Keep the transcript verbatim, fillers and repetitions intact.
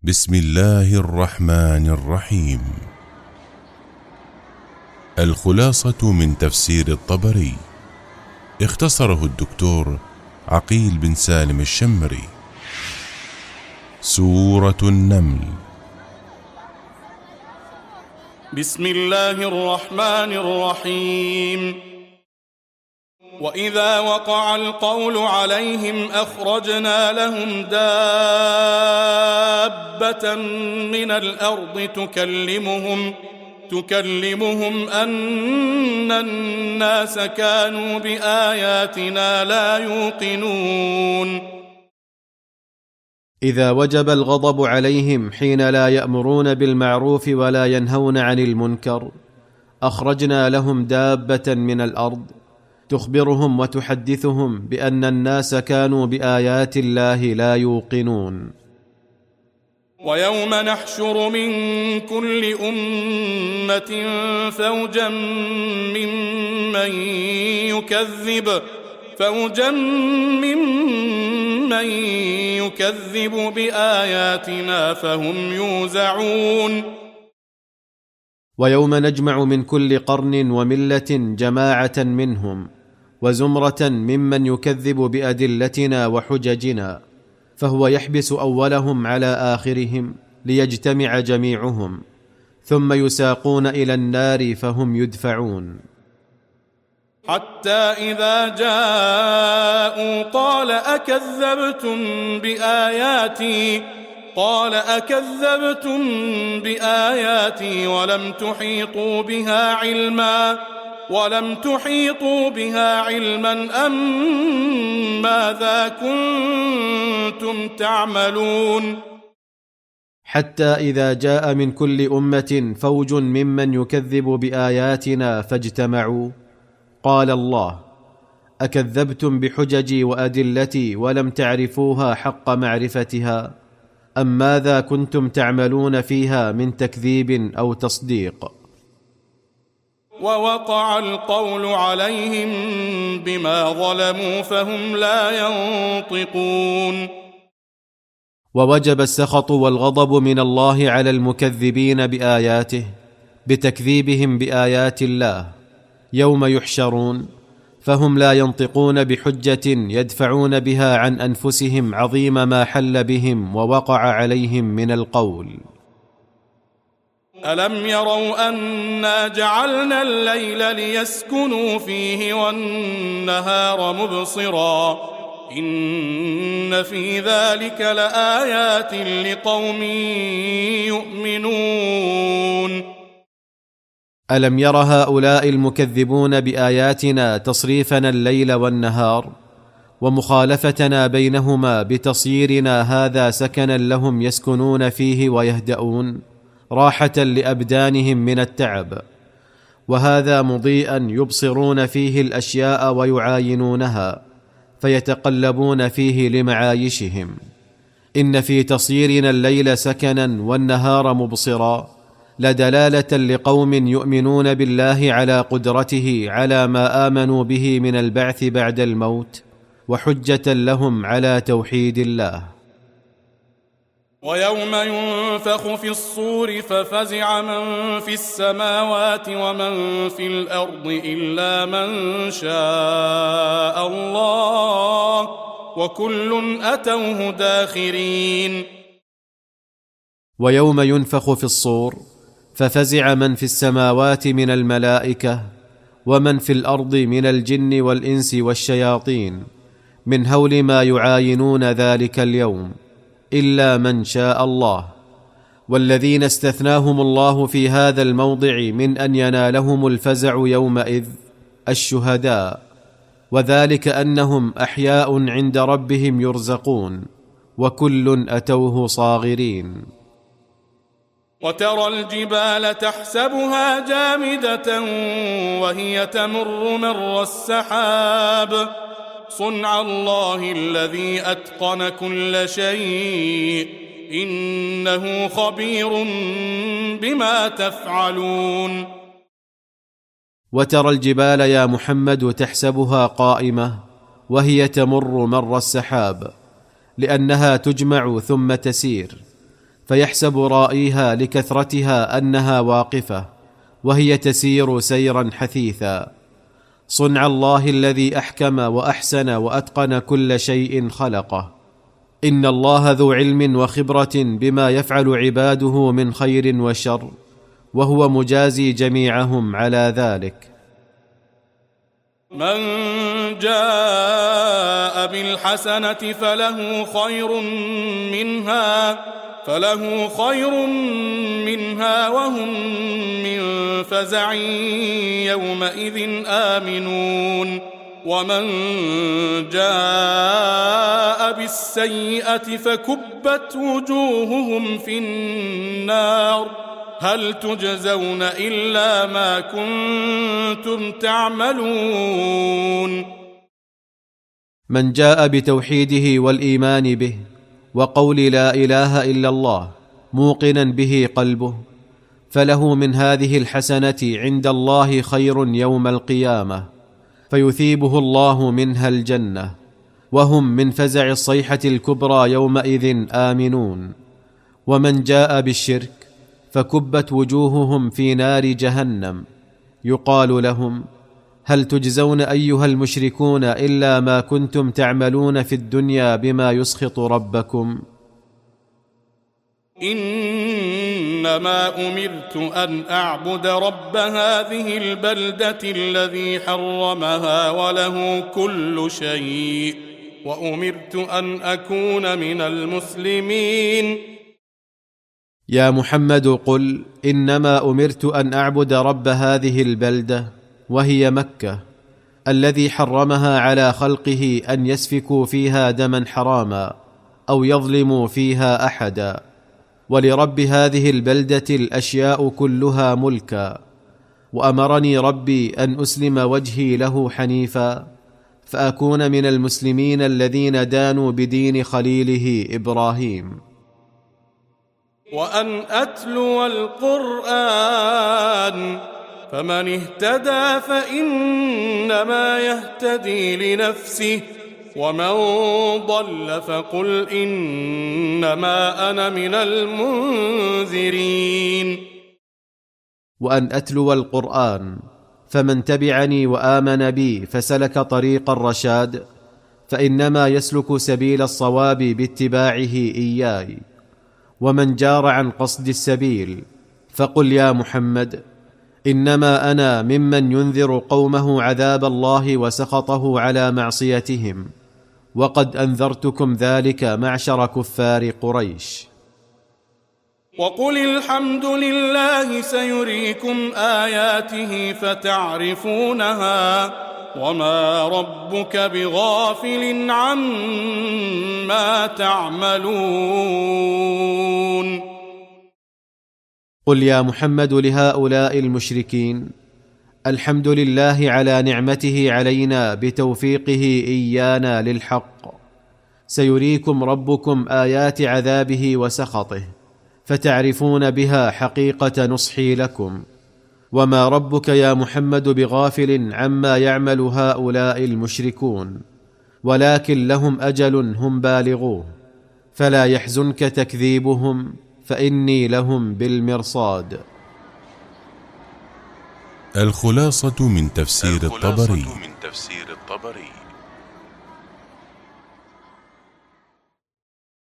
بسم الله الرحمن الرحيم. الخلاصة من تفسير الطبري، اختصره الدكتور عقيل بن سالم الشمري. سورة النمل. بسم الله الرحمن الرحيم. وإذا وقع القول عليهم أخرجنا لهم دابة من الأرض تكلمهم تكلمهم أن الناس كانوا بآياتنا لا يوقنون. إذا وجب الغضب عليهم حين لا يأمرون بالمعروف ولا ينهون عن المنكر، أخرجنا لهم دابة من الأرض تخبرهم وتحدثهم بأن الناس كانوا بآيات الله لا يوقنون. ويوم نحشر من كل أمة فوجا ممن يكذب فوجا ممن يكذب بآياتنا فهم يوزعون. ويوم نجمع من كل قرن وملة جماعة منهم وزمرة ممن يكذب بأدلتنا وحججنا، فهو يحبس أولهم على آخرهم ليجتمع جميعهم، ثم يساقون إلى النار فهم يدفعون. حتى إذا جاءوا قال أكذبتم بآياتي قال أكذبتم بآياتي ولم تحيطوا بها علما ولم تحيطوا بها علما أم ماذا كنتم تعملون. حتى إذا جاء من كل أمة فوج ممن يكذب بآياتنا فاجتمعوا قال الله أكذبتم بحججي وأدلتي ولم تعرفوها حق معرفتها أم ماذا كنتم تعملون فيها من تكذيب أو تصديق. ووقع القول عليهم بما ظلموا فهم لا ينطقون. ووجب السخط والغضب من الله على المكذبين بآياته بتكذيبهم بآيات الله يوم يحشرون، فهم لا ينطقون بحجة يدفعون بها عن أنفسهم عظيم ما حل بهم ووقع عليهم من القول. ألم يروا أنا جعلنا الليل ليسكنوا فيه والنهار مبصرا إن في ذلك لآيات لقوم يؤمنون. ألم ير هؤلاء المكذبون بآياتنا تصريفنا الليل والنهار ومخالفتنا بينهما بتصييرنا هذا سكنا لهم يسكنون فيه ويهدؤون راحة لأبدانهم من التعب، وهذا مضيئا يبصرون فيه الأشياء ويعاينونها فيتقلبون فيه لمعايشهم. إن في تصييرنا الليل سكنا والنهار مبصرا لدلالة لقوم يؤمنون بالله على قدرته على ما آمنوا به من البعث بعد الموت، وحجة لهم على توحيد الله. ويوم ينفخ في الصور ففزع من في السماوات ومن في الأرض إلا من شاء الله وكل أتوه داخرين. ويوم ينفخ في الصور ففزع من في السماوات من الملائكة ومن في الأرض من الجن والإنس والشياطين من هول ما يعاينون ذلك اليوم إلا من شاء الله، والذين استثناهم الله في هذا الموضع من أن ينالهم الفزع يومئذ الشهداء، وذلك أنهم أحياء عند ربهم يرزقون وكل أتوه صاغرين. وترى الجبال تحسبها جامدة وهي تمر مر السحاب صنع الله الذي أتقن كل شيء إنه خبير بما تفعلون. وترى الجبال يا محمد تحسبها قائمة وهي تمر مر السحاب، لأنها تجمع ثم تسير، فيحسب رائيها لكثرتها أنها واقفة وهي تسير سيرا حثيثا. صنع الله الذي أحكم وأحسن وأتقن كل شيء خلقه. إن الله ذو علم وخبرة بما يفعل عباده من خير وشر، وهو مجازي جميعهم على ذلك. من جاء بالحسنة فله خير منها فله خير منها وهم من فزع يومئذ آمنون. ومن جاء بالسيئة فكبت وجوههم في النار هل تجزون إلا ما كنتم تعملون. من جاء بتوحيده والإيمان به وقول لا إله إلا الله موقنا به قلبه فله من هذه الحسنة عند الله خير يوم القيامة، فيثيبه الله منها الجنة، وهم من فزع الصيحة الكبرى يومئذ آمنون. ومن جاء بالشرك فكبت وجوههم في نار جهنم يقال لهم هل تجزون أيها المشركون إلا ما كنتم تعملون في الدنيا بما يسخط ربكم. إنما أمرت أن أعبد رب هذه البلدة الذي حرمها وله كل شيء وأمرت أن أكون من المسلمين. يا محمد قل إنما أمرت أن أعبد رب هذه البلدة وهي مكة الذي حرمها على خلقه أن يسفكوا فيها دما حراما أو يظلموا فيها أحدا. ولرب هذه البلدة الأشياء كلها ملكا، وأمرني ربي أن أسلم وجهي له حنيفا فأكون من المسلمين الذين دانوا بدين خليله إبراهيم. وأن أتلو القرآن فمن اهتدى فإنما يهتدي لنفسه ومن ضل فقل إنما أنا من المنذرين. وأن أتلو القرآن فمن تبعني وآمن بي فسلك طريق الرشاد فإنما يسلك سبيل الصواب باتباعه إياي. ومن جار عن قصد السبيل فقل يا محمد إنما أنا ممن ينذر قومه عذاب الله وسخطه على معصيتهم، وقد أنذرتكم ذلك معشر كفار قريش. وقل الحمد لله سيريكم آياته فتعرفونها وما ربك بغافل عما تعملون. قل يا محمد لهؤلاء المشركين الحمد لله على نعمته علينا بتوفيقه إيانا للحق. سيريكم ربكم آيات عذابه وسخطه فتعرفون بها حقيقة نصحي لكم. وما ربك يا محمد بغافل عما يعمل هؤلاء المشركون، ولكن لهم أجل هم بالغوه، فلا يحزنك تكذيبهم فإني لهم بالمرصاد. الخلاصة من تفسير الخلاصة الطبري. من تفسير الطبري